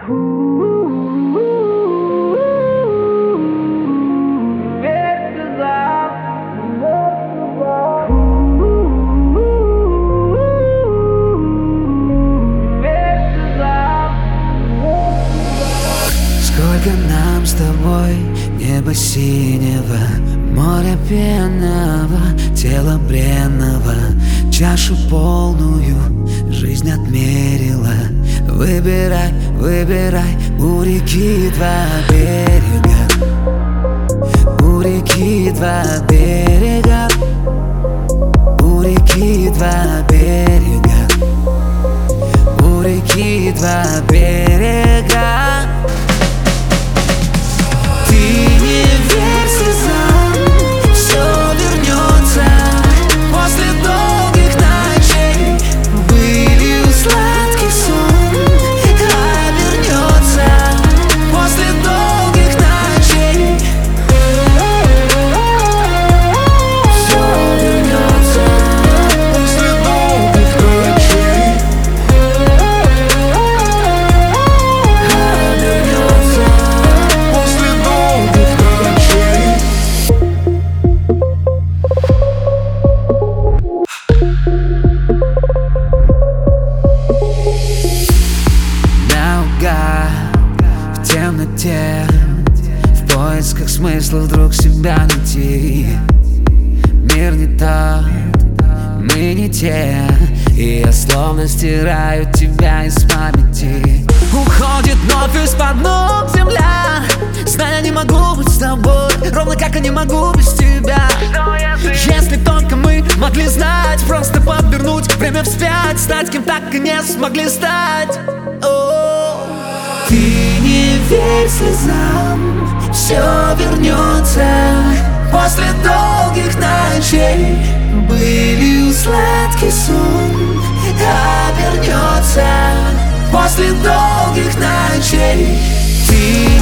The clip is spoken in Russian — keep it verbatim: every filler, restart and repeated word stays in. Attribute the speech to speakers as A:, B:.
A: Сколько нам с тобой небо синего, море пенного, тело бренного, чашу полную жизнь отмерила. Выбирай, выбирай, у реки два берега, у реки два берега, у реки два берега, у реки два берега. Ты не верь слезам, все вернется после долгих ночей. Вылью сладкий сон, обернется после долгих ночей. Все вернется после долгих ночей. Обернется после долгих ночей. Наугад в темноте, в поисках смысла вдруг себя найти. Мир не тот, мы не те, и я словно стираю тебя из памяти. Уходит вновь из-под ног земля. Знаю, я не могу быть с тобой, ровно как я не могу без тебя. Если только мы могли знать, просто подвернуть время вспять, стать кем так и не смогли стать. О, ты не верь слезам, все вернется после долгих ночей. Былью сладкий сон обернется после долгих ночей. Ты